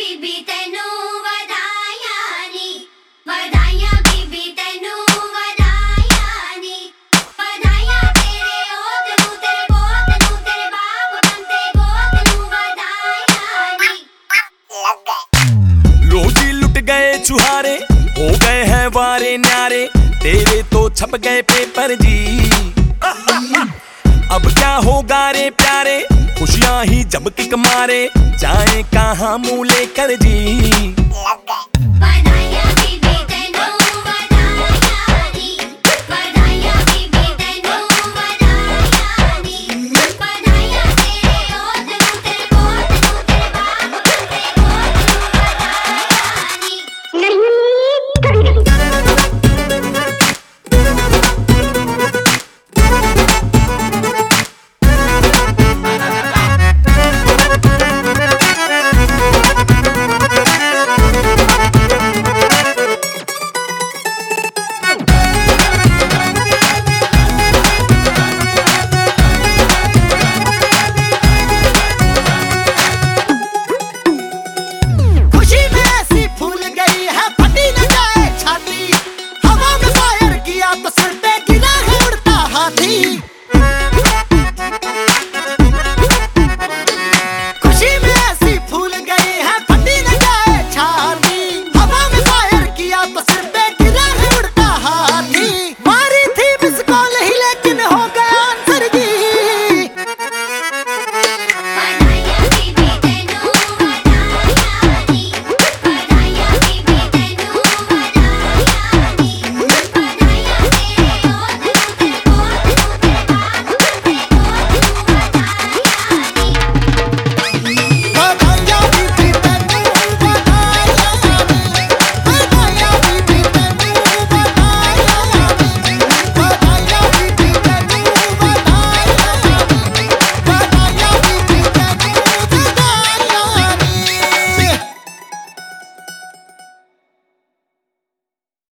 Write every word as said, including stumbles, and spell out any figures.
ਬੀਬੀ ਤੈਨੂੰ ਵਧਾਈਆਂ ਨੀ, ਵਧਾਈਆਂ ਬੀਬੀ ਤੈਨੂੰ ਵਧਾਈਆਂ ਨੀ, ਵਧਾਈਆਂ ਤੇਰੇ ਔਤ ਨੂੰ, ਤੇਰੇ ਪੋਤ ਨੂੰ, ਤੇਰੇ ਬਾਪ ਬੰਤੇ ਗੋਤ ਨੂੰ ਵਧਾਈਆਂ ਨੀ। रोजी लुट गए छुहारे, हो गए हैं वारे न्यारे, तेरे तो छप गए पेपर जी। अब क्या होगा रे प्यारे, खुशियां ही जब किक मारे, जाए कहाँ मुंह लेकर जी।